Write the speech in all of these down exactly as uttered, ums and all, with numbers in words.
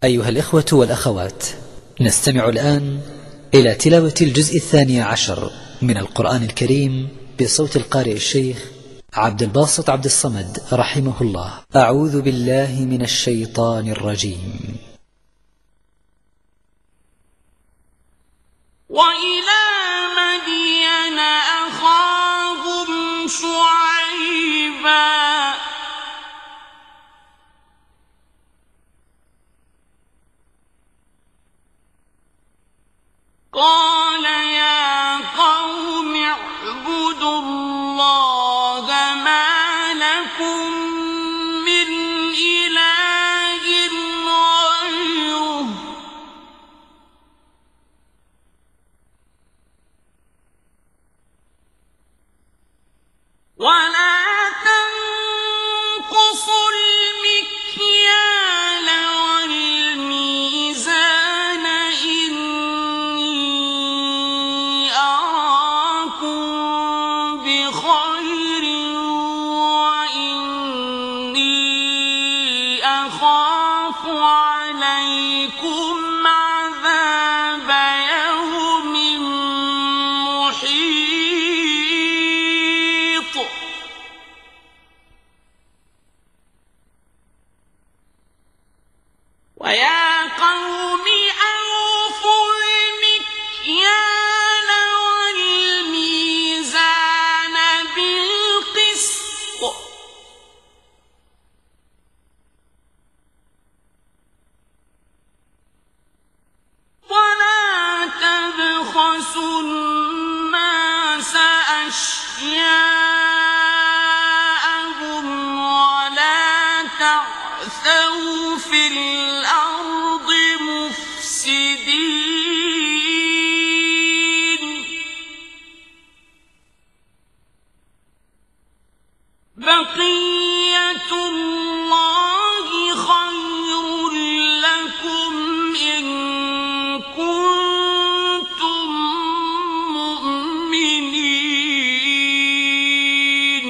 أيها الإخوة والأخوات، نستمع الآن إلى تلاوة الجزء الثاني عشر من القرآن الكريم بصوت القارئ الشيخ عبد الباسط عبد الصمد رحمه الله. أعوذ بالله من الشيطان الرجيم. وإلى مدين أخاهم شعيبا قال يا قوم اعبدوا الله ما لكم من إله غيره ولا تنقصوا المكيال والميزان إني أراكم بخير وإني أخاف عليكم عذاب يوم محيط ويا قوم أوفوا المكيال والميزان بالقسط ولا تبخسوا الناس أشياءهم ولا تعثوا في الأرض مفسدين بقية الله خير لكم إن كنتم مؤمنين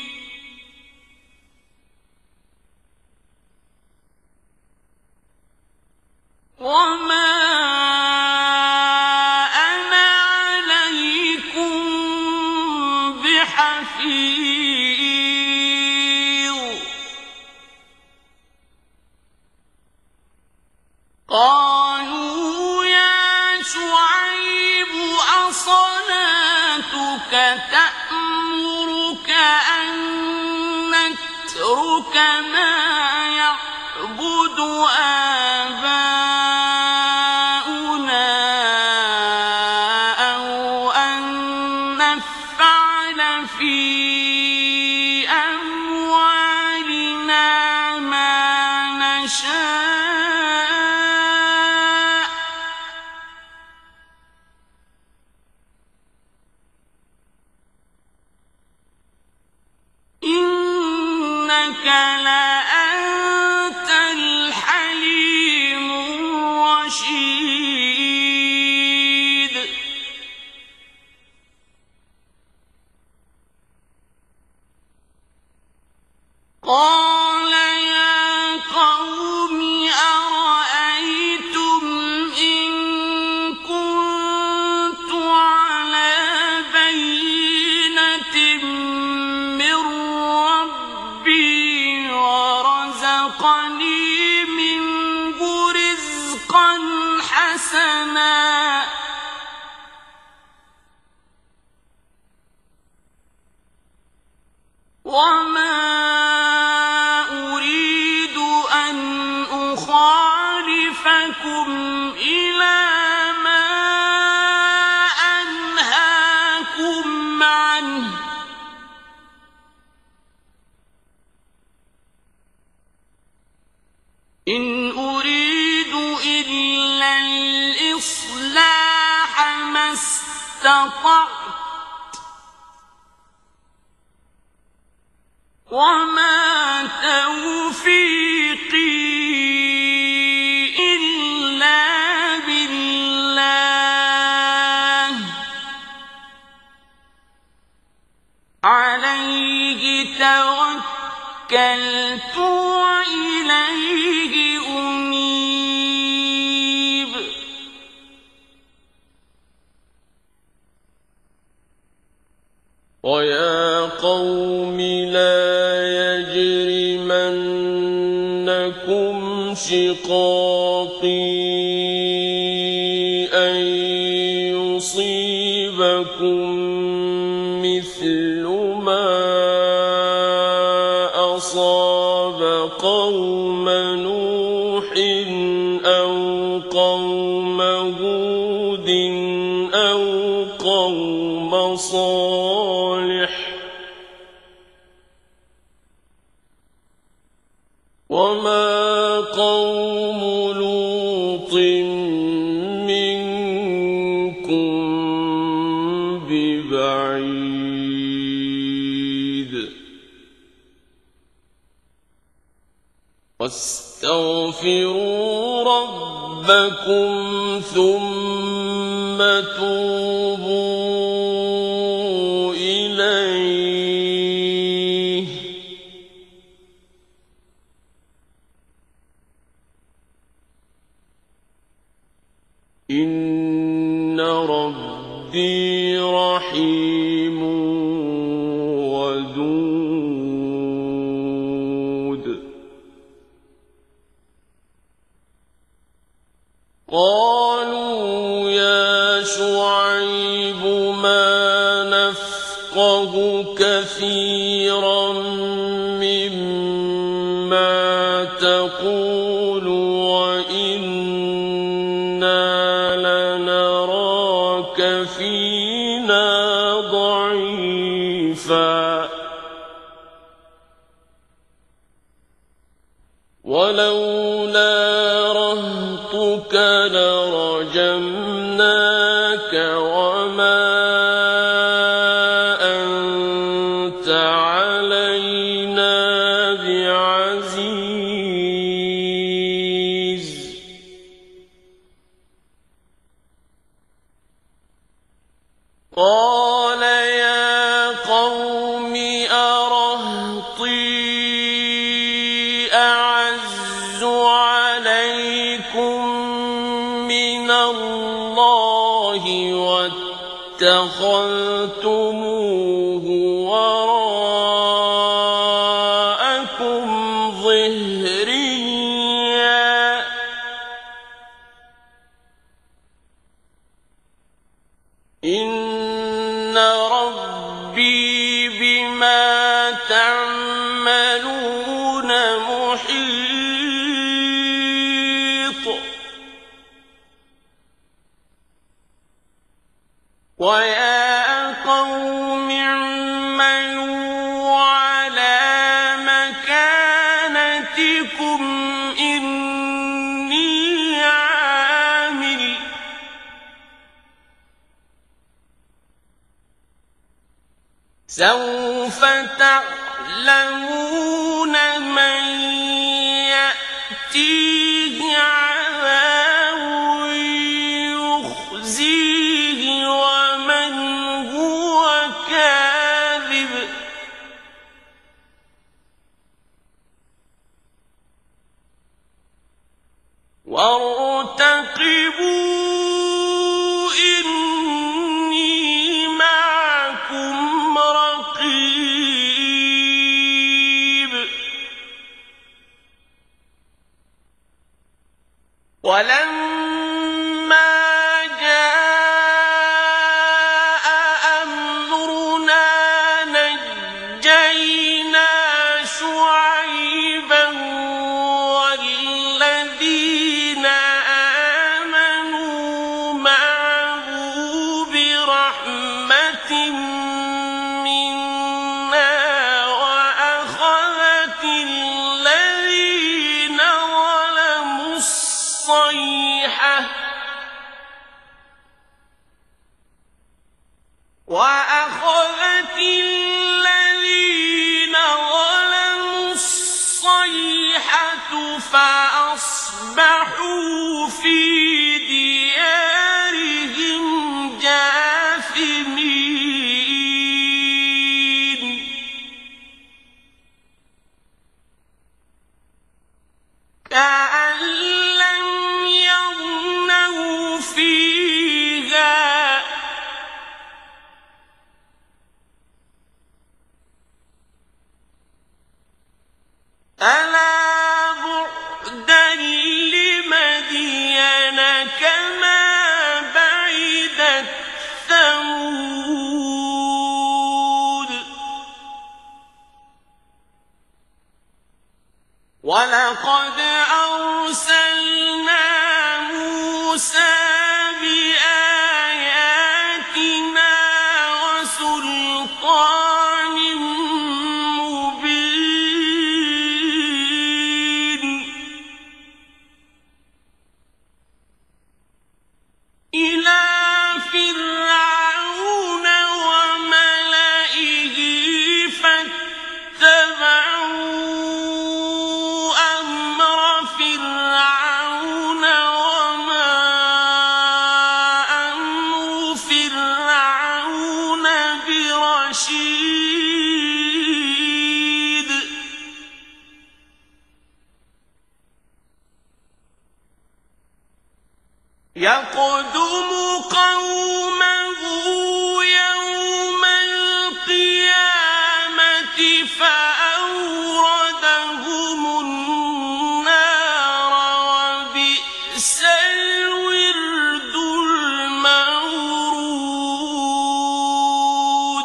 وما أنا عليكم بحفيظ قالوا يا شعيب أصلاتك تأمرك أن نترك ما يعبد آباؤنا أو أن نفعل في أموالنا ما نشاء إنك لأنت الحليم الرشيد قال يا قوم أرأيتم إن كنت على بينة من ربي ورزقني منه رزقا حسنا وما أريد أن أخالفكم إلى ما أنهاكم عنه إن أريد إلا الإصلاح ما استطعت وما توفيقي إلا بالله عليه توكلت وإليه أنيب ويا قوم لا يجرمنكم شقاقي أن يصيبكم مثل ما أصاب قوم نوح أو قوم هود أو قوم صالح وما قوم لوط منكم ببعيد واستغفروا ربكم ثم توبوا إليه إن ربي رحيم ودود قالوا يا شعيب ما نفقه كثيرا مما تقول وإنا لنراك فينا ضعيفا ولولا رهطك لرجمناك وما أنت علينا بعزيز قال يا قوم أرهطي أعز عليكم من الله واتخذتموه وراءكم ظهريا إن ربي بما تعملون محيط ويا قوم اعملوا على مكانتكم إني عامل سوف تعلمون من يأتيه عذاب يخزيه ومن هو كاذب وارتقبوا إني معكم رقيب ولما جاء أمرنا نجينا شعيبا والذين آمنوا معه برحمة منا وأخذت الذين ظلموا الصيحة وأخذت الذين ظلموا الصيحة فأصبحوا في ديارهم جاثمين كأن لم يغنوا فيها سُلْطَانٍ مُّبِينٍ إِلَىٰ فِرْعَوْنَ وَمَلَئِهِ فَاتَّبَعُوا أَمْرَ فِرْعَوْنَ وَمَا أَمْرُ فِرْعَوْنَ بِرَشِيدٍ يَقْدُمُ قَوْمَهُ يَوْمَ الْقِيَامَةِ فَأَوْرَدَهُمُ النَّارَ ۖ وَبِئْسَ الْوِرْدُ الْمَوْرُودُ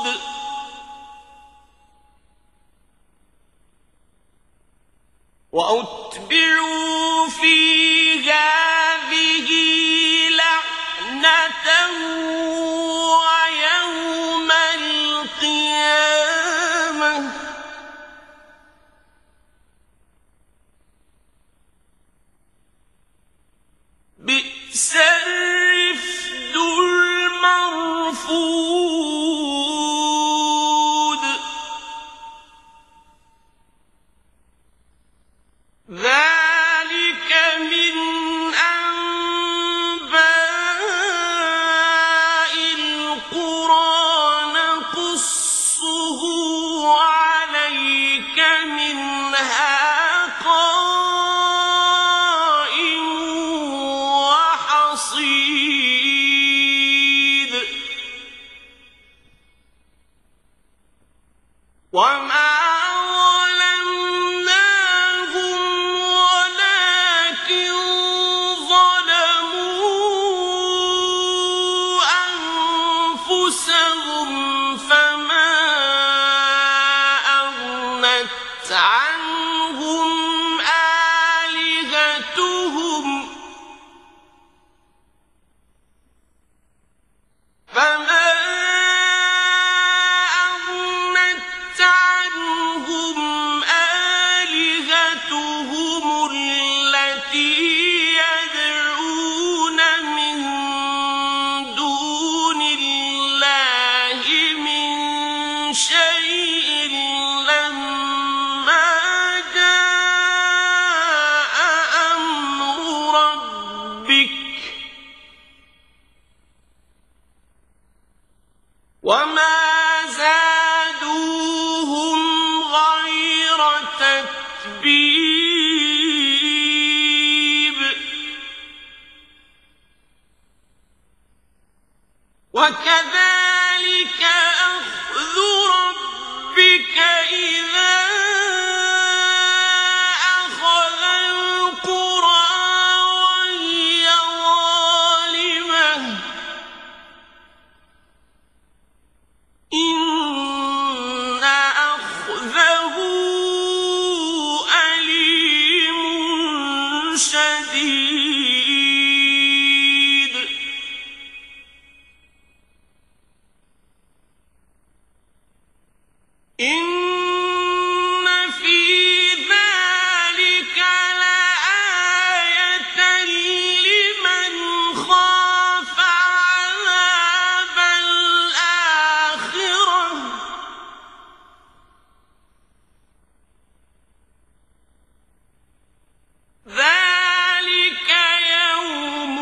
وَأُتْبِعُوا فِي هَٰذِهِ لَعْنَةً وَيَوْمَ الْقِيَامَةِ ۚ بِئْسَ الرِّفْدُ الْمَرْفُودُ ذَٰلِكَ مِنْ أَنبَاءِ الْقُرَىٰ نَقُصُّهُ عَلَيْكَ ۖ مِنْهَا قَائِمٌ وَحَصِيدٌ وَمَا ظَلَمْنَاهُمْ وَلَٰكِن ظَلَمُوا أَنفُسَهُمْ ۖ فَمَا أَغْنَتْ عَنْهُمْ آلِهَتُهُمْ فَمَا أَغْنَتْ عَنْهُمْ آلِهَتُهُمُ الَّتِي يَدْعُونَ مِن دُونِ اللَّهِ مِن شَيْءٍ لَّمَّا جَاءَ أَمْرُ رَبِّكَ ۖ وَمَا زَادُوهُمْ غَيْرَ تَتْبِيبٍ وَكَذَٰلِكَ أَخْذُ رَبِّكَ إِذَا أَخَذَ الْقُرَىٰ وَهِيَ ظَالِمَةٌ ۚ إِنَّ أَخْذَهُ أَلِيمٌ شَدِيدٌ إِنَّ فِي ذَٰلِكَ لَآيَةً لِّمَنْ خَافَ عَذَابَ الْآخِرَةِ ۚ ذَٰلِكَ يَوْمٌ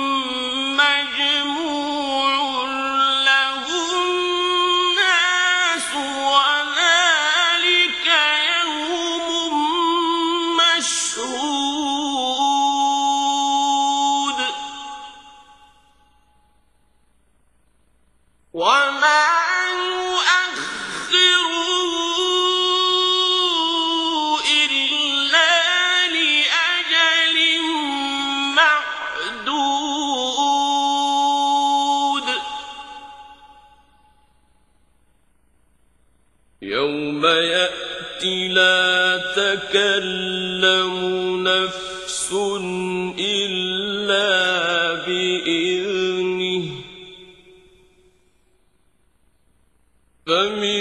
مَّجْمُوعٌ لَّهُ النَّاسُ ۖ وَذَٰلِكَ يَوْمٌ مَّشْهُودٌ وَمَا نُؤَخِّرُهُ إِلَّا لِأَجَلٍ مَّعْدُودٍ يَوْمَ يَأْتِي لَا تَكَلَّمُ نَفْسٌ إِلَّا بِإِذْنِهِ فَمِنْهُمْ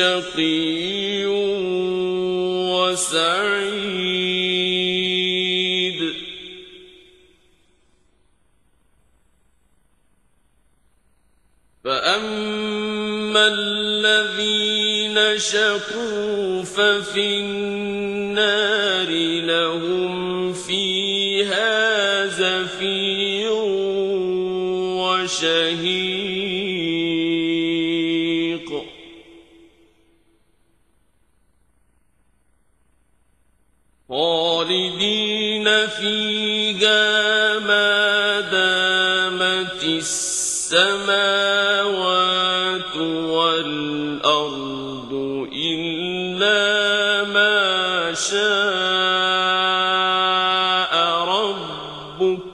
شقي وسعيد فأما الذين شقوا ففي النار لهم فيها زفير وشهيق خالدين فيها ما دامت السماوات والأرض إلا ما شاء ربك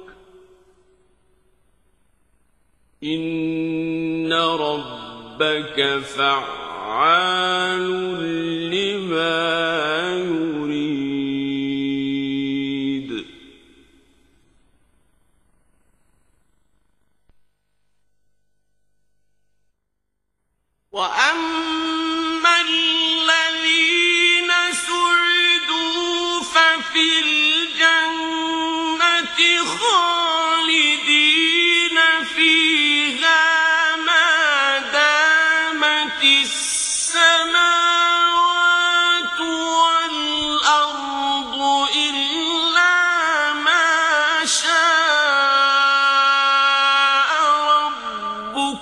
إن ربك فعال لما يريد وأما الذين سعدوا ففي الجنة خالدين فيها ما دامت السماوات والأرض إلا ما شاء ربك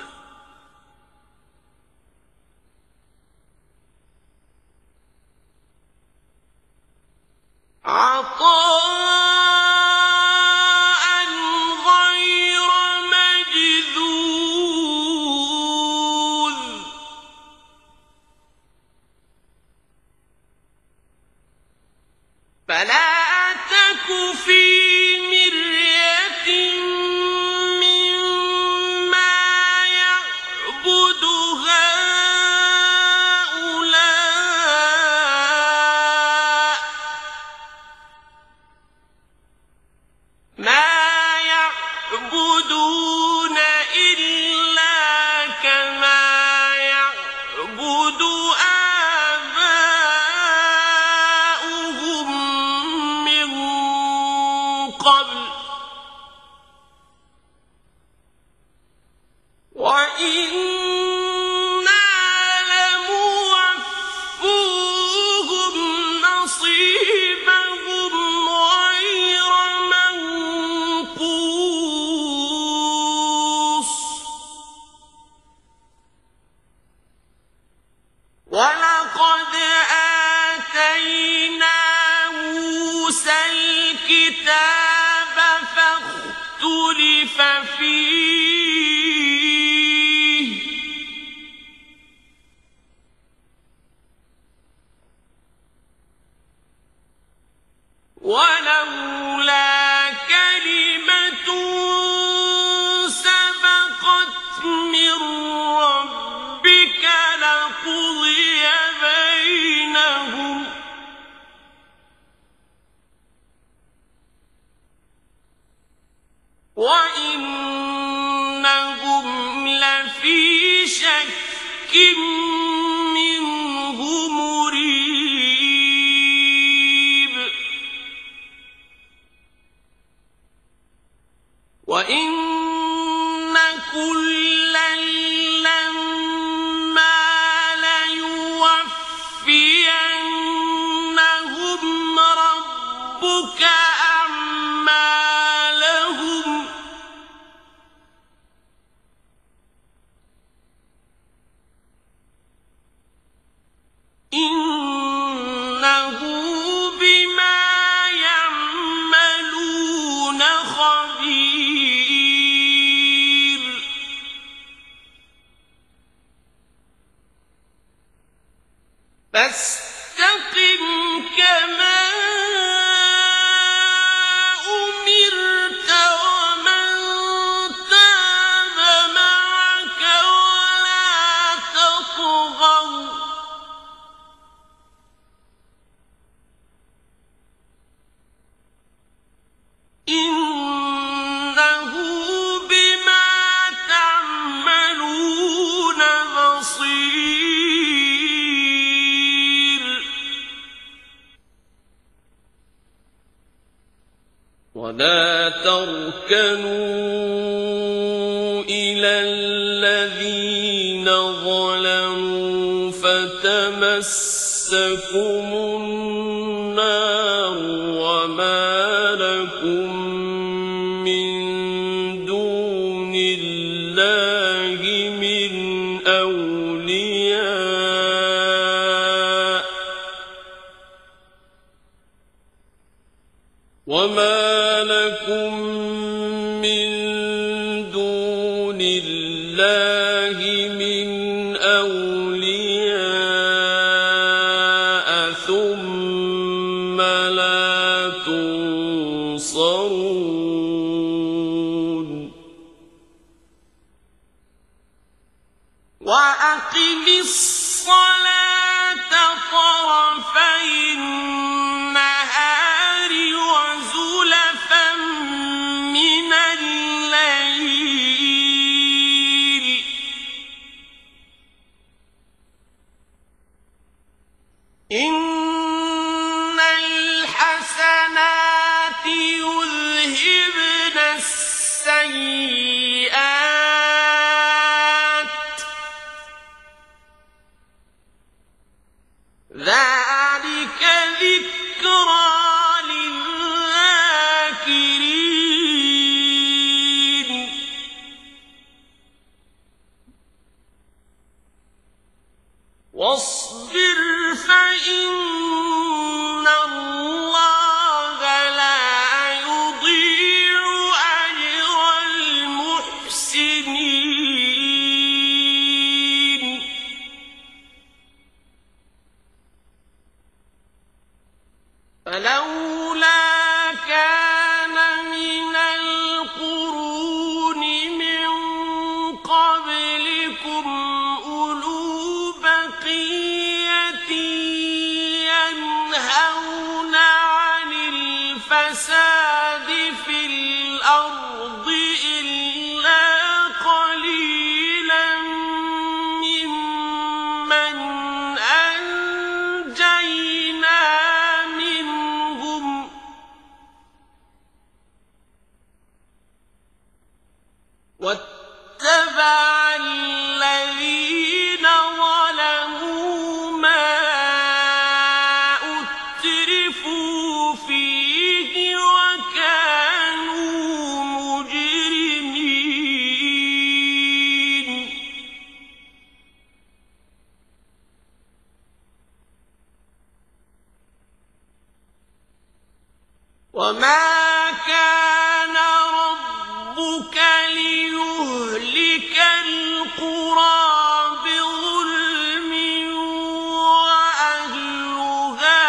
عطاء غير مجذوذ فلا تك في مرية مما يعبد هؤلاء ما يعبدون إلا كما يعبد آباؤهم من قبل وإنا لموفوهم نصيبهم غير منقوص ولقد آتينا موسى الكتاب فاختلف فيه ولولا كلمة سبقت من ربك لقضي بينهم وإنهم لفي شك منه مريب وإن كلا لما ليوفينهم ربك أعمالهم إنه بما يعملون خبير. ولا تركنوا إلى الذين ظلموا فتمسكم النار وما لكم من دون الله من أولياء وما لكم من دون الله من أولياء ثم لا تنصرون وأقم الصلاة طرفي النهار وزلفا من الليل إن الحسنات يذهبن السيئات ذلك ذكرى للذاكرين واصبر فإن الله لا يضيع أجر المحسنين فلولا كان من القرون من قبلكم أولو بقية ينهون عن الفساد في الأرض إلا قليلا ممن أنجينا منهم واتبع الذين ظلموا ما أترفوا فيه وكانوا مجرمين وما كان ربك ليهلك القرى بظلم وأهلها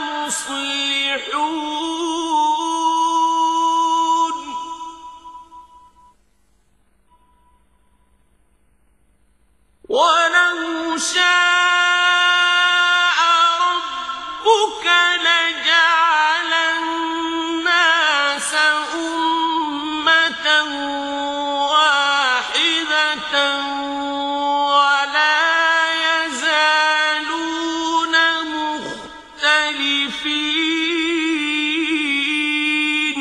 مصلحون ولو شاء ربك لجعل الناس أمة واحدة ولا يزالون مختلفين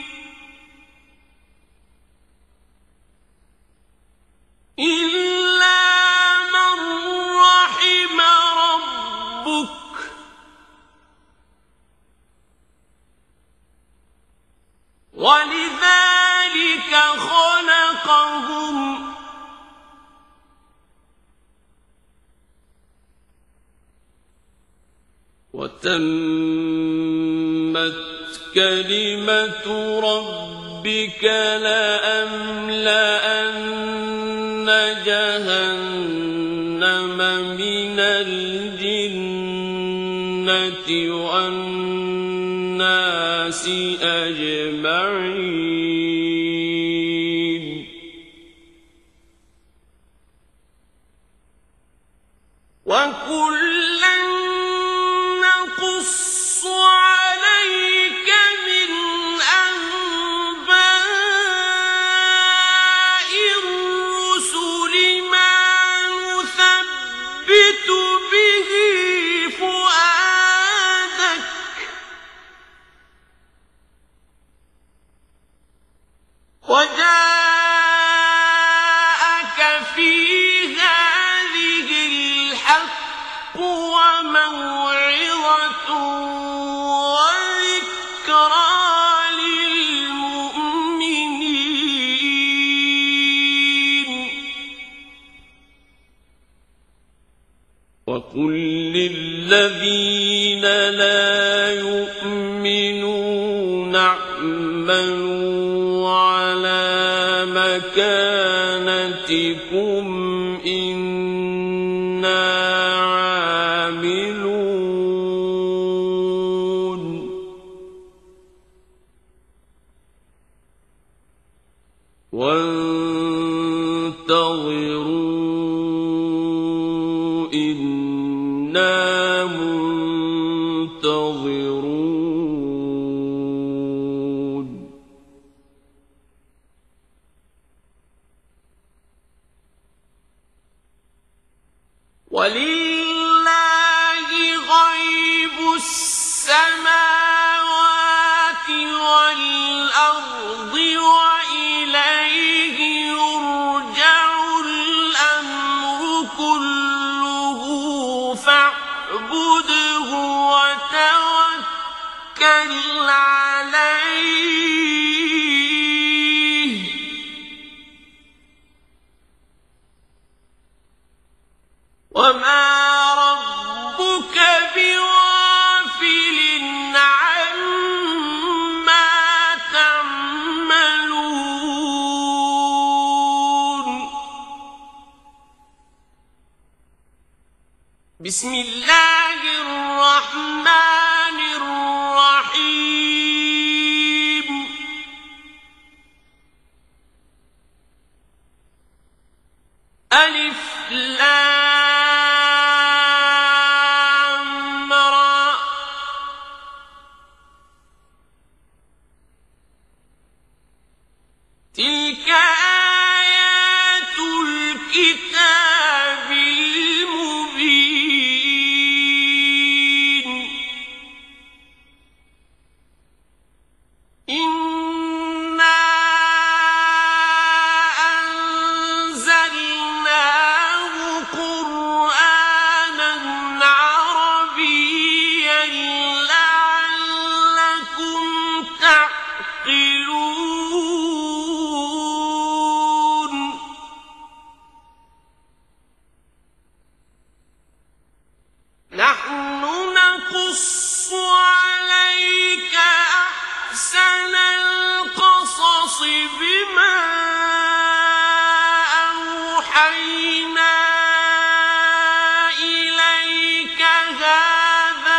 إلا من رحم ربك ولذلك خلقهم وتمت كلمة ربك لأملأن جهنم من الجنة والناس أجمعين وكلا نقص عليك من أنباء الرسل ما نثبت به فؤادك وجاءك في هذه الحق وموعظة وذكرى للمؤمنين وقل للذين لا يؤمنون اعملوا على مكانتكم إنا عاملون وانتظروا إنا منتظرون ولله غيب السماوات والأرض وإليه يرجع الأمر كله فاعبده وتوكل عليه وما ربك بغافل عما تعملون بسم الله الرحمن الرحيم ألف لام را تلك آيات الكتاب المبين إنا أنزلناه قرآنا عربيا لعلكم تعقلون نحن نقص عليك أحسن القصص بما أوحينا إليك هذا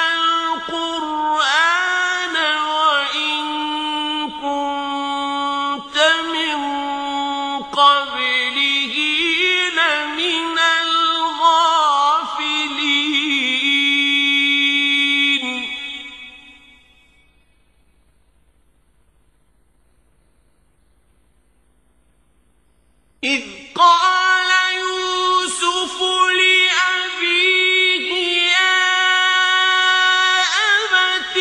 القرآن وإن كنت من قبله لمن الغافلين إذ قال يوسف لأبيه يا أبت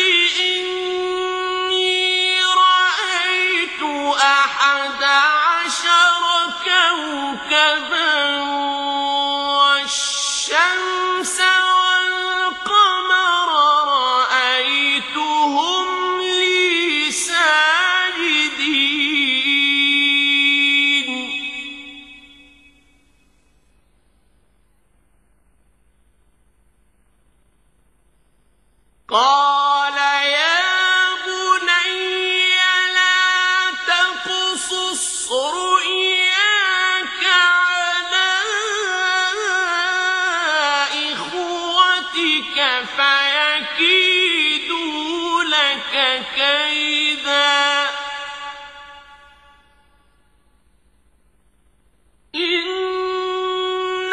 إني رأيت أحد عشر كوكبا والشمس والقمر رأيتهم لي ساجدين قال يا بني لا تقصص رؤياك على إخوتك فيكيدوا لك كيدا إن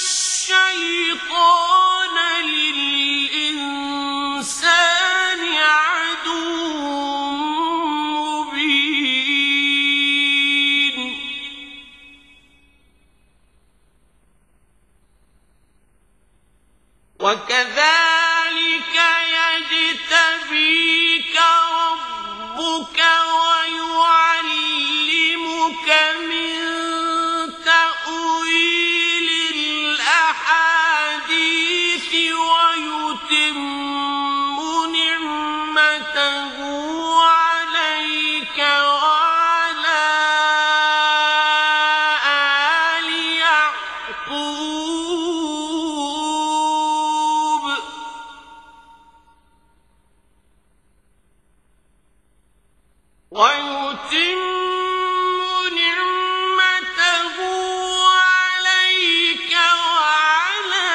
الشيطان للإنسان عدو مبين وكذلك يجتبيك ربك ويعلمك ويتم نعمته عليك وعلى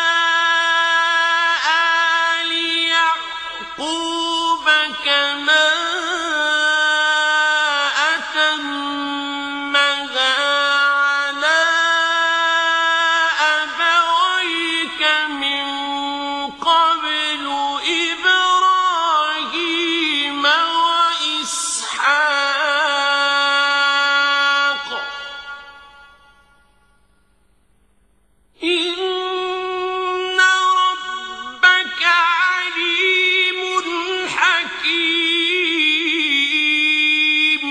آل يعقوب كما أتمها على أبويك من قبل إبراهيم وإسحاق إن ربك عليم حكيم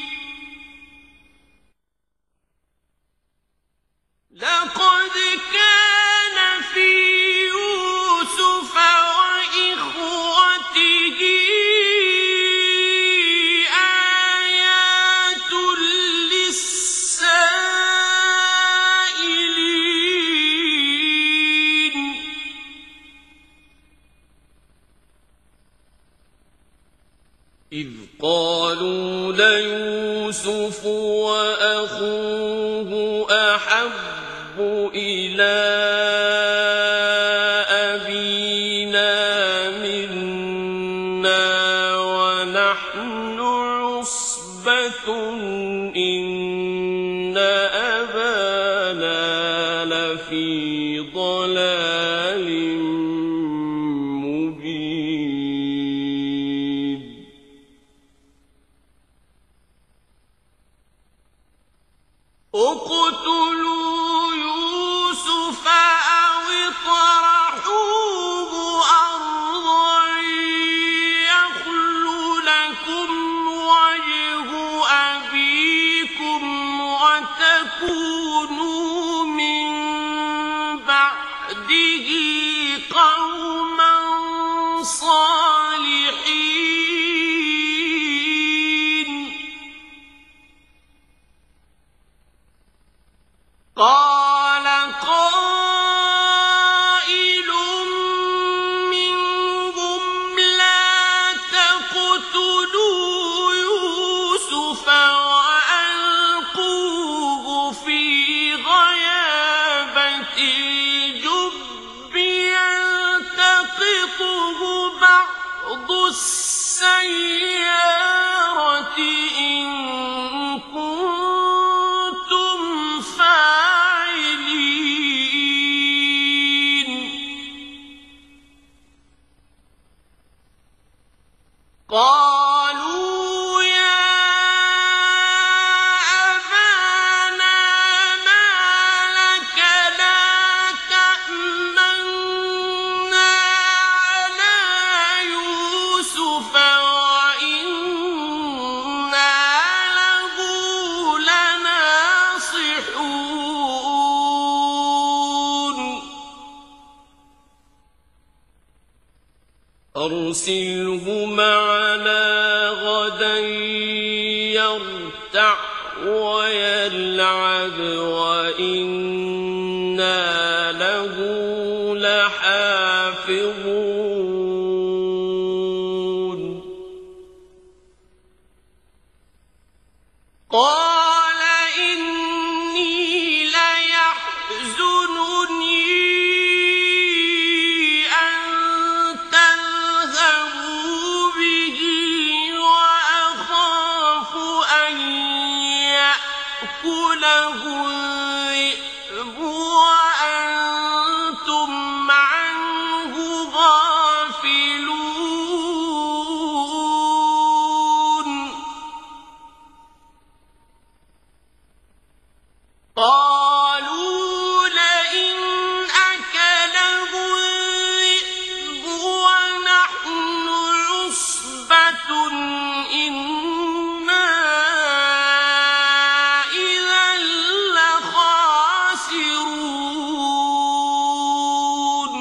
لقد كان في يوسف وإخوته آيات للسائلين إذ قالوا ليوسف وأخوه أحب إلى أبينا منا ونحن عصبة إن أبانا لفي ضلال مبين اقتلوا يوسف أو اطرحوه أرضا يخل لكم وجه أبيكم وتكونوا من بعده قوما صالحين قال قائل منهم لا تقتلوا يوسف وألقوه في غيابة الجب يلتقطه بعض السيارة إن كنتم فاعلين قالوا يا أبانا ما لك لا تأمنا على يوسف وإنا له لناصحون أرسله معنا غدا يرتع ويلعب وإنا له لحافظون قال إني ليحزنني أن تذهبوا به وأخاف أن يأكله الذئب وأنتم عنه غافلون قالوا لئن أكله الذئب ونحن عصبة إنا إذا لخاسرون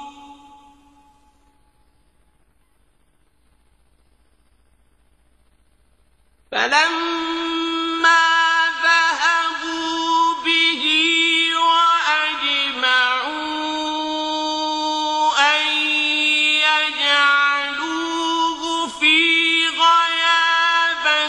فلما ذهبوا به وأجمعوا أن يجعلوه في غيابة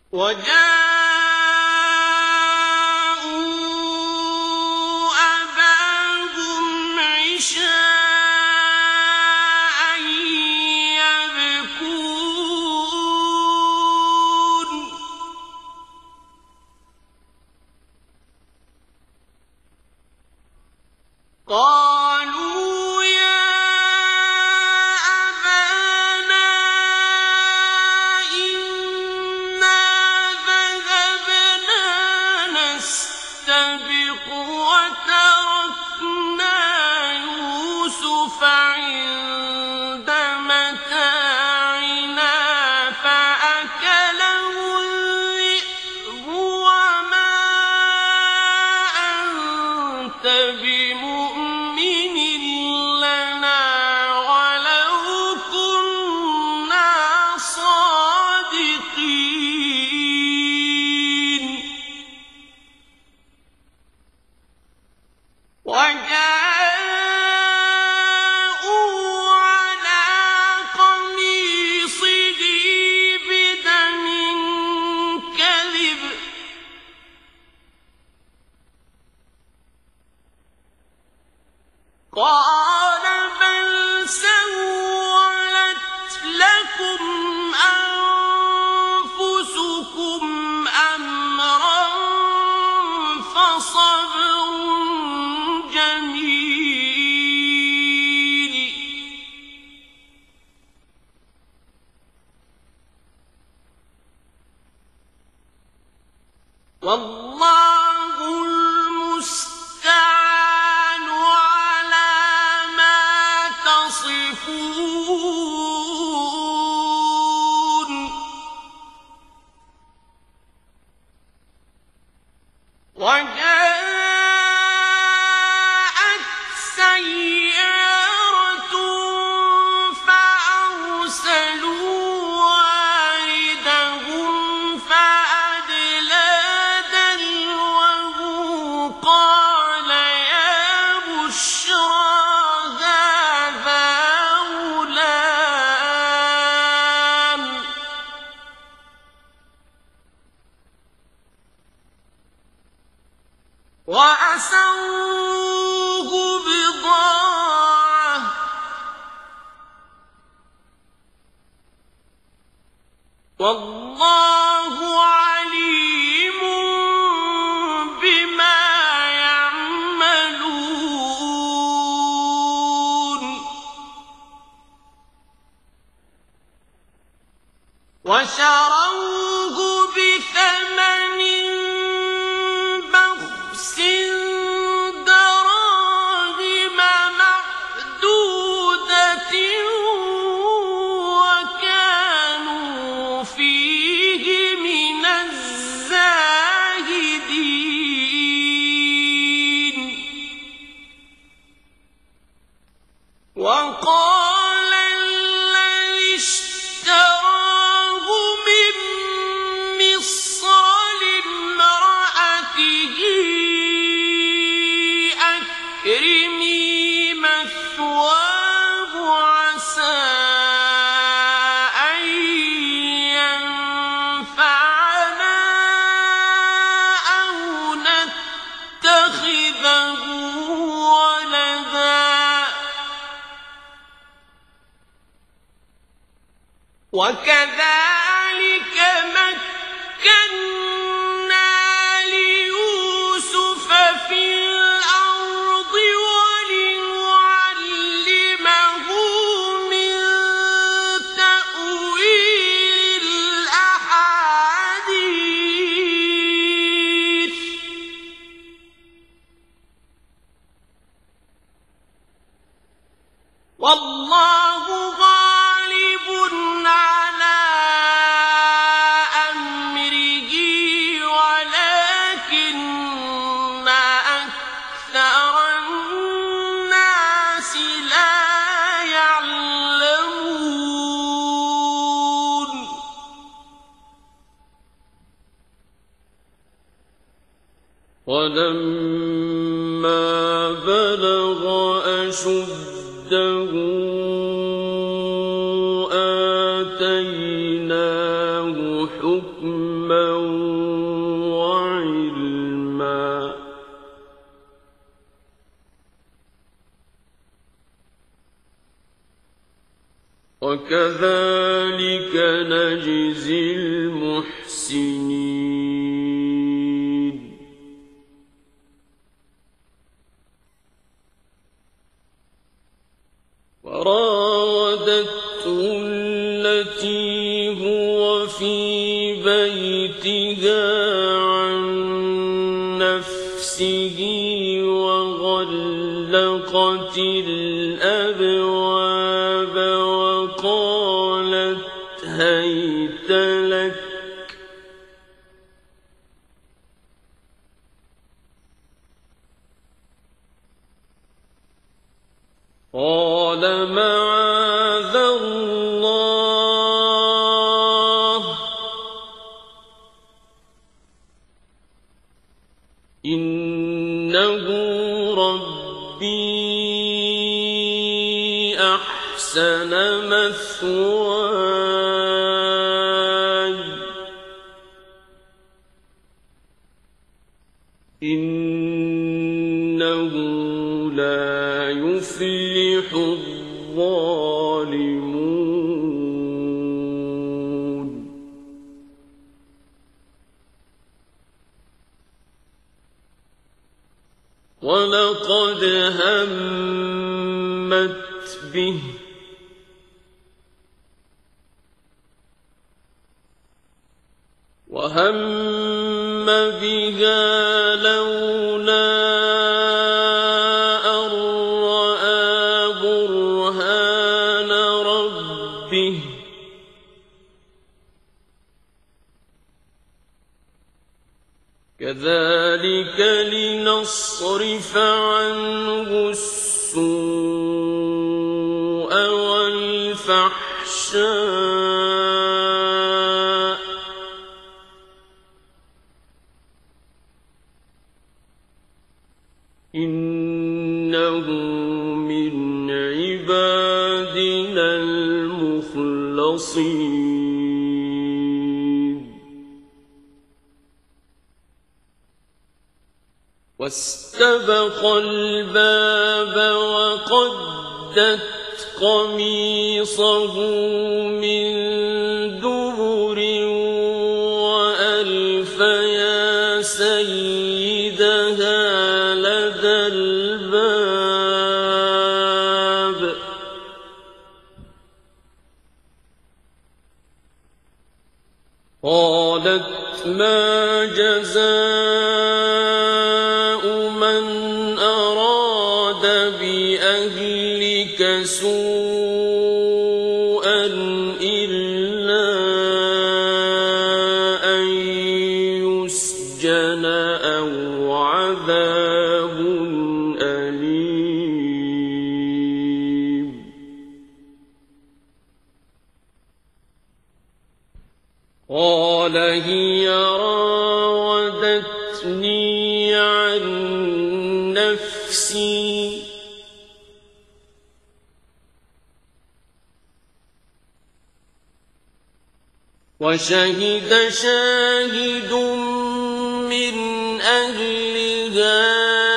وجاءوا أباهم عشاء يبكون قالوا يا أبانا إنا ذهبنا نستبق وتركنا يوسف عند متاعنا فأكله الذئب وما أنت بمؤمن لنا ولو كنا صادقين وجاءوا على قميصه بدم كذب قال بل سولت لكم أنفسكم أمرا فصبر جميل والله المستعان على ما تصفون وجاءت سيارة فأرسلوا واردهم فأدلى دلوه قال يا بشرى هذا غلام وأسروه بضاعة والله عليم بما يعملون وشروه بثمن بخس دراهم معدودة وكانوا فيه من الزاهدين وقال الذي اشتراه من مصر لامرأته أكرمي مثواه عسى أن ينفعنا أو نتخذه ولدا وكذلك مكنا ليوسف في الأرض ولنعلمه من تأويل الأحاديث والله غالب على أمره ولكن أكثر الناس لا يعلمون ولما بلغ أشده آتيناه حكما وكذلك نجزي المحسنين وراودته التي هو في بيتها عن نفسه وغلقت الأبواب وقالت هيت لك قال معاذ الله إنه ربي أحسن مثواي إنه لا يفلح الظالمون ولقد همت به وهم بها لولا أن رأى برهان ربه كذلك لنصرف عنه السوء والفحشاء إنه من عبادنا المخلصين واستبق الباب وقدت قميصه من دبر وألف يا سيدها لدى الباب قالت ما جزاء من أراد بأهلك سوءا إلا أن يسجن أو عذاب أليم قال هي راودتني عن نفسي وشهد شاهد من أهلها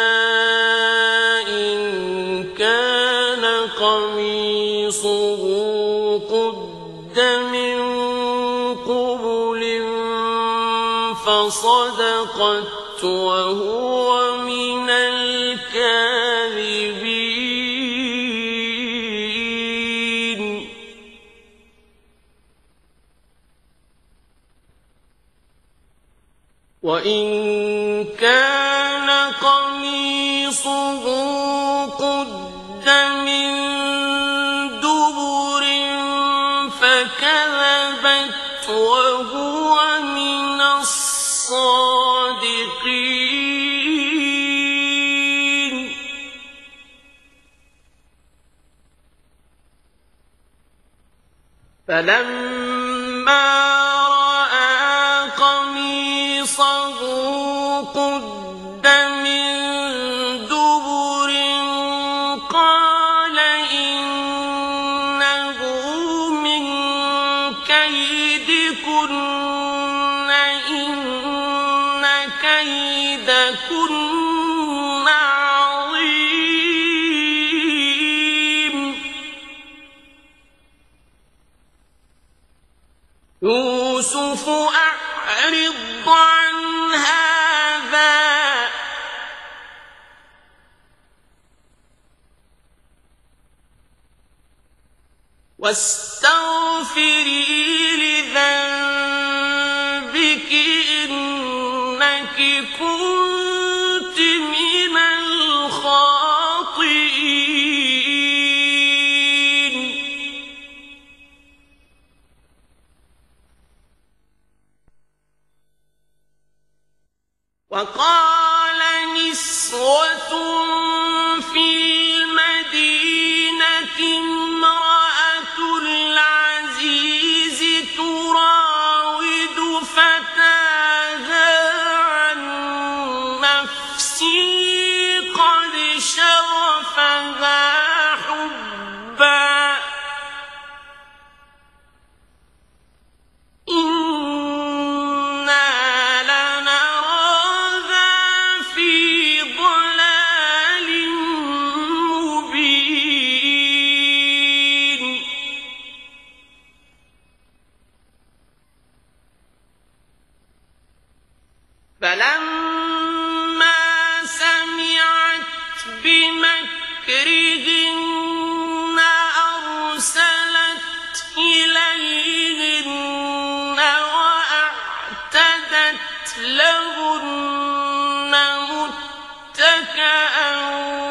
إن كان قميصه قد من قبل فصدقت وهو من الكاذبين وإن كان قميصه قد من دبر فكذبت وهو من الصادقين فلما رأى قميصه قد من دبر قال إنه من كيدكن إن كيدكن عظيم يوسف أعرض عن هذا واستغفري لذنبك إنك كنت من الخاطئين. وقال نسوة في المدينة امرأة العزيز تراود فتاها عن نفسه قد شغفها حبا إنا لنراها في ضلال مبين. فلما سمعت بمكرهن أرسلت إليهن وأعتدت لهن متكئا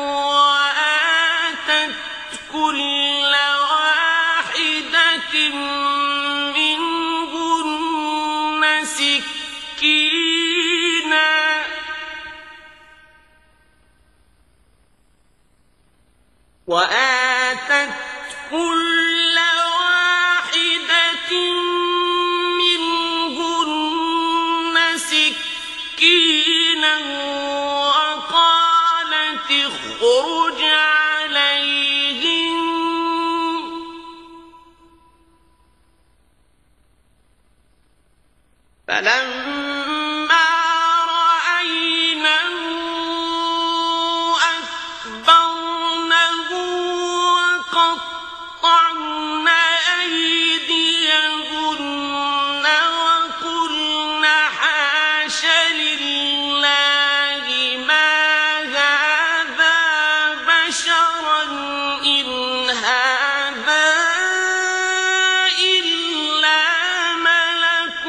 وآتت كل واحدة منهن سكينا وآتت كل واحدة منهن سكينا وقالت اخرج عليهن فلما رأينه أكبرنه وقطعن أيديهن وقلن حاش لله ما هذا بشرا إن هذا إلا ملك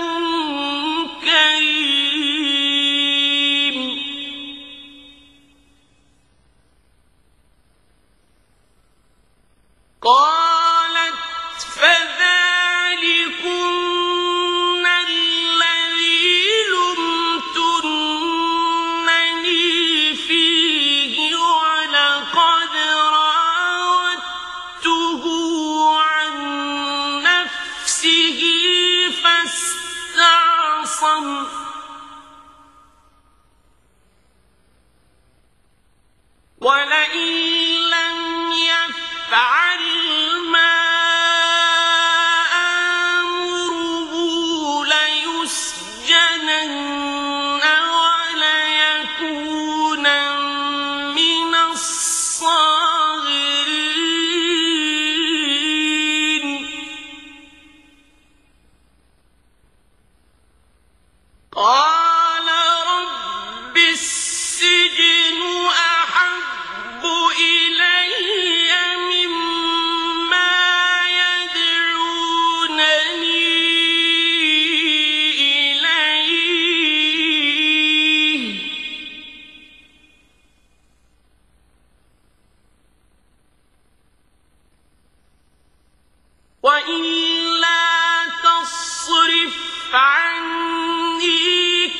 كريم. قالت فذلكن الذي لمتنني فيه ولقد راودته عن نفسه فاستعصم ولئن لم يفعل ما آمره ليسجنن وليكونا من الصاغرين. قال رب السجن أحب إلي مما يدعونني إليه وإلا تصرف عني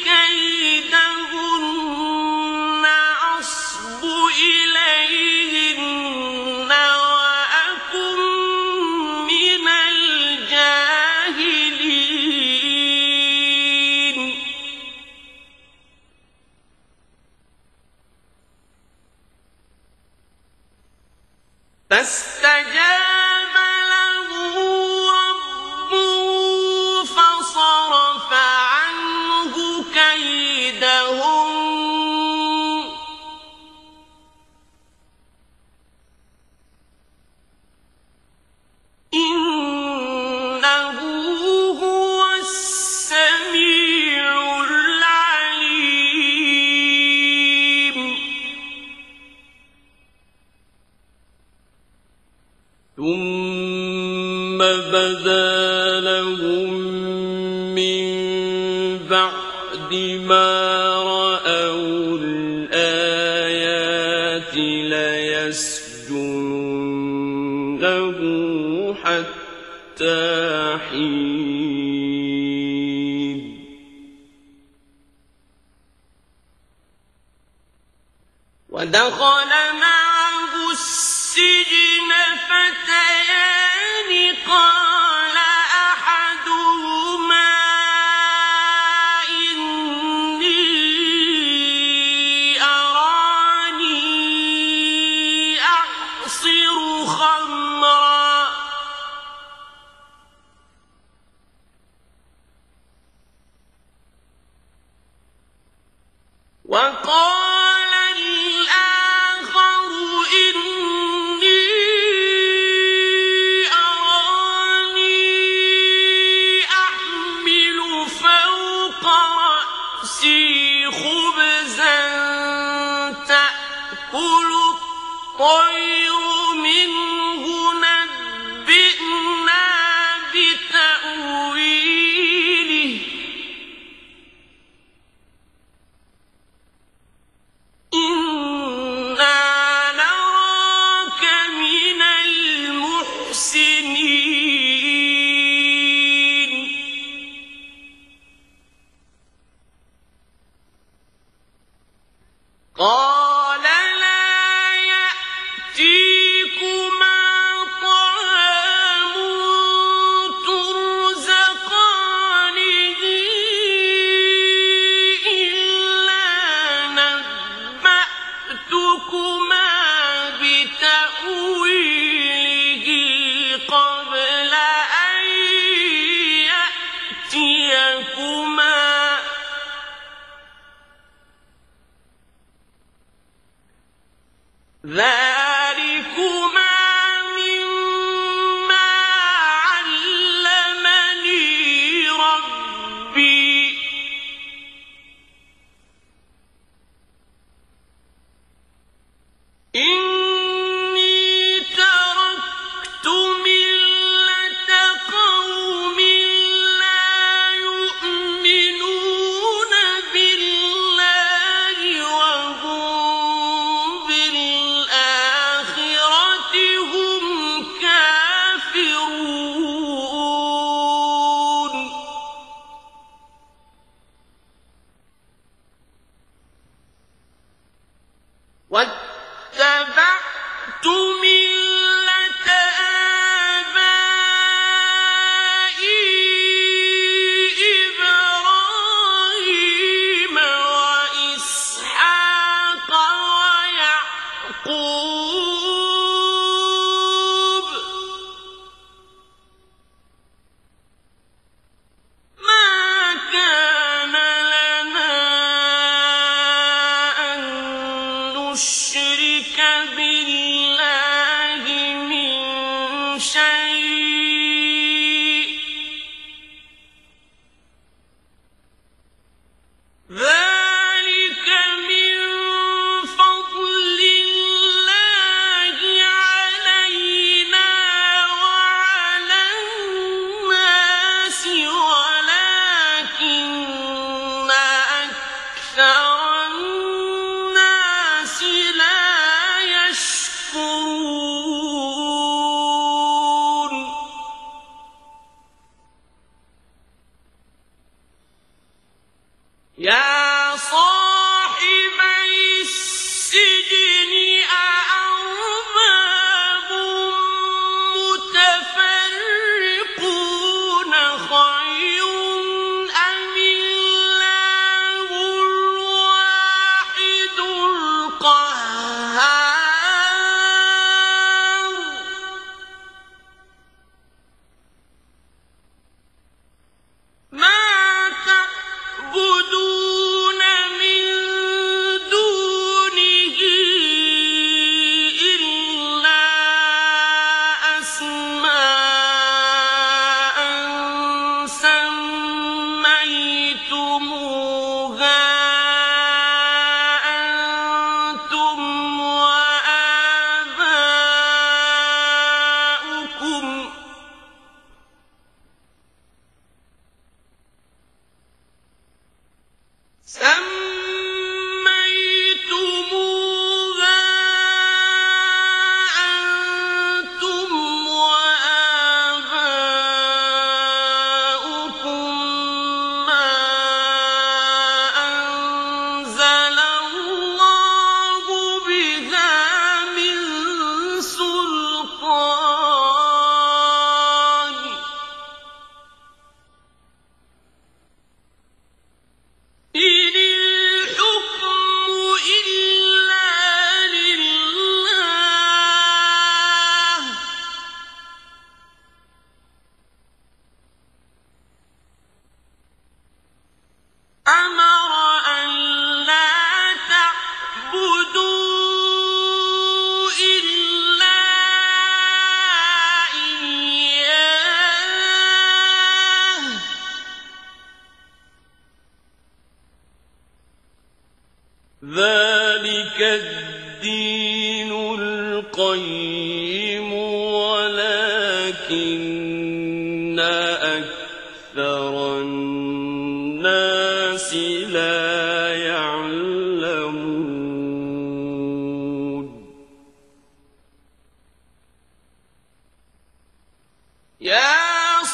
كيدهن أصب إليهن وأكن من الجاهلين. فاستجاب له ربه فصرف عنه كيدهم إنه هو لهم من بعد ما رأوا الآيات ليسجننه حتى حين ودخل معه السجن فتيان قال أحدهما إني أراني أعصر خمرا وقال الآخر إني أراني أحمل فوق رأسي خبزا تأكل الطير منه نبئنا بتأويله ذلك الدين القيم ولكن أكثر الناس لا يعلمون يا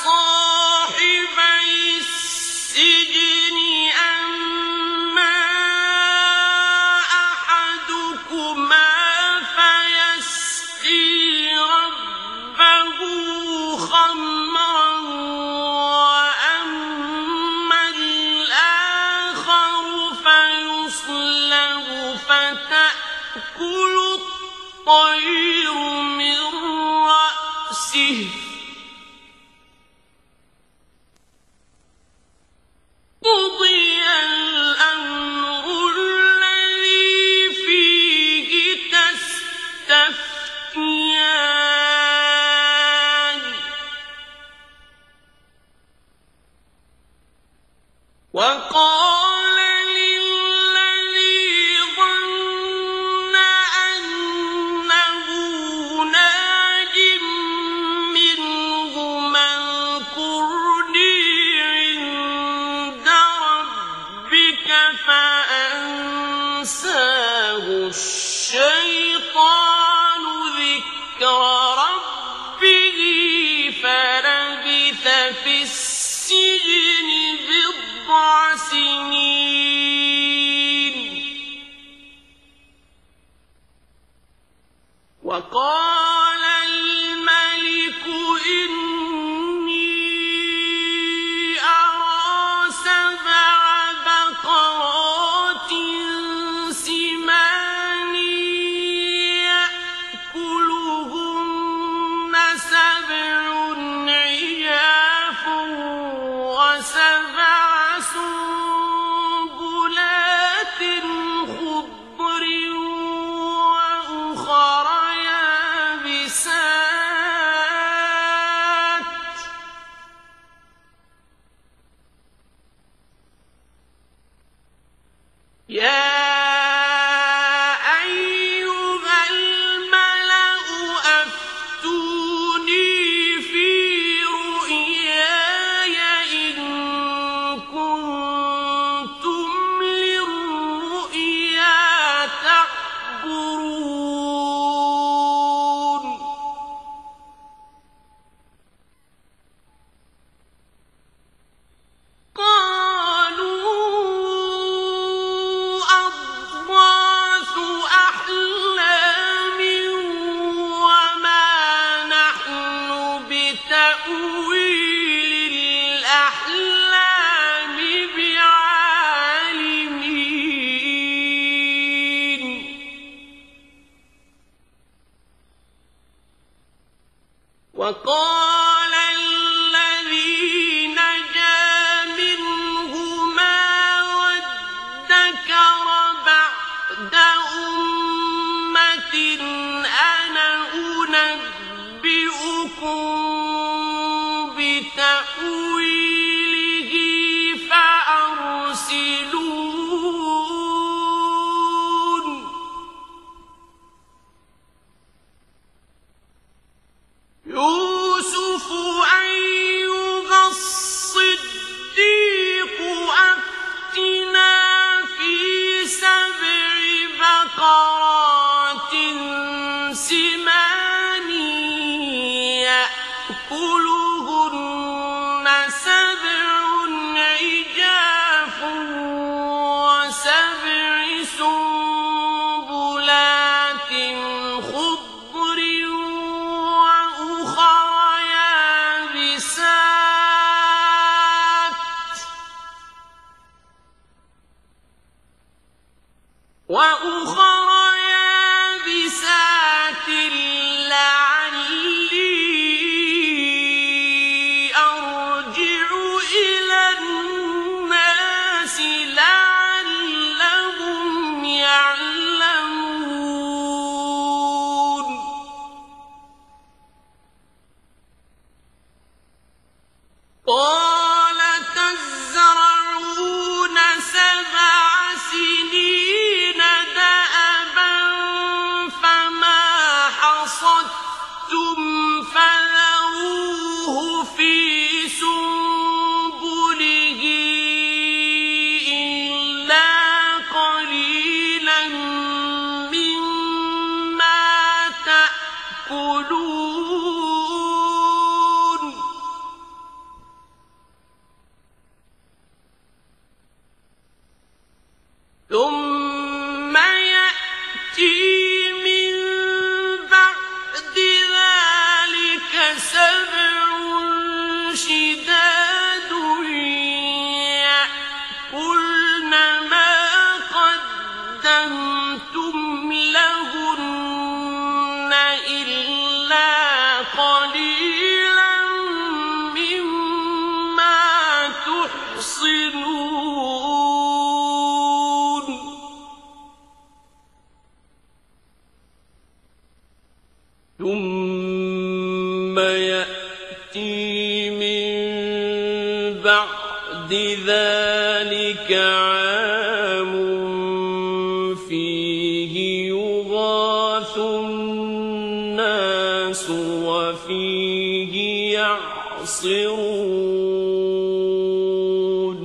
صاحبي السجن أما أحدكما فيسقي ربه خمرا وأما الآخر فيصلب فتأكل الطير من رأسه قضي الأمر الذي فيه تستفتيان وقال للذي ظن أنه ناج منهما اذكرني عند ربك فأنساه الشيطان ذكر ربه فلبث في السجن بضع سنين وقال الملك إني أرى سبع بقرات سمان يأكلهن سبع عجاف وسبع سنبلات خضر وأخر يابسات يا أيها الملأ أفتوني في رؤياي إن كنتم للرؤيا تعبرون قالوا يحصنون ثم يأتي من بعد ذلك عام فيه يغاث الناس وفيه يعصرون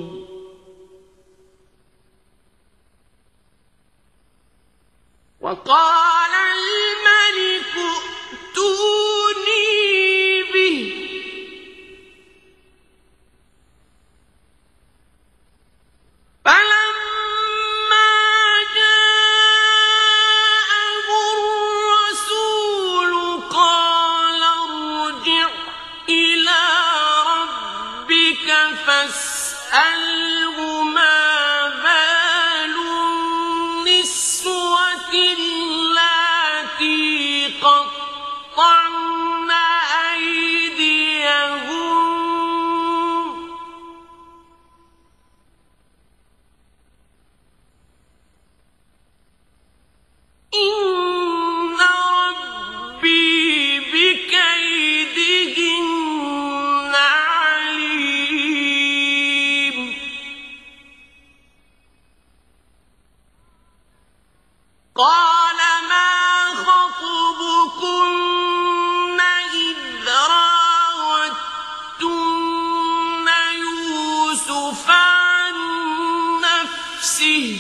وقال الملك ائتوني به فلما جاءه الرسول قال ارجع إلى ربك فاسأله ما بال النسوة اللاتي قطعن أيديهن إن ربي بكيدهن عليم قال ما خطبكن إذ راوتن يوسف عن نفسه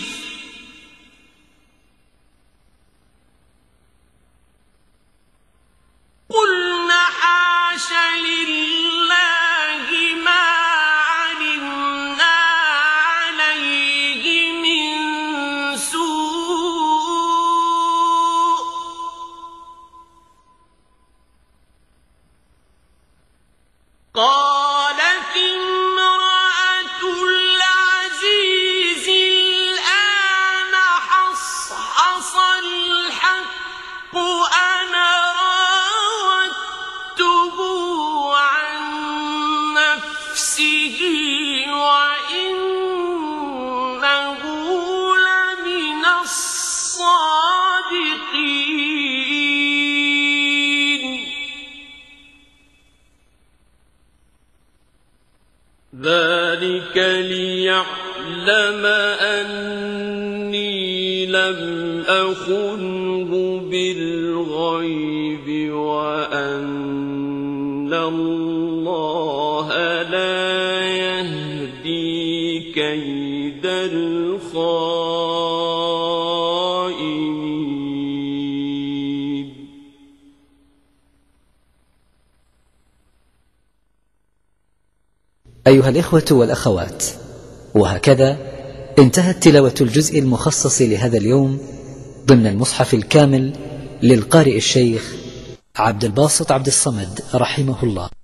قلنا حاش لله ما علمنا عليه من سوء قالت امرأة العزيز الآن حصحص الحق أنا راودته عن نفسه وإنه لمن الصادقين ذلك ليعلم أني لم أخنه بالغيب وأن الله لا يهدي كيد الخائنين. أيها الإخوة والأخوات، وهكذا انتهت تلاوة الجزء المخصص لهذا اليوم ضمن المصحف الكامل للقارئ الشيخ عبد الباسط عبد الصمد رحمه الله.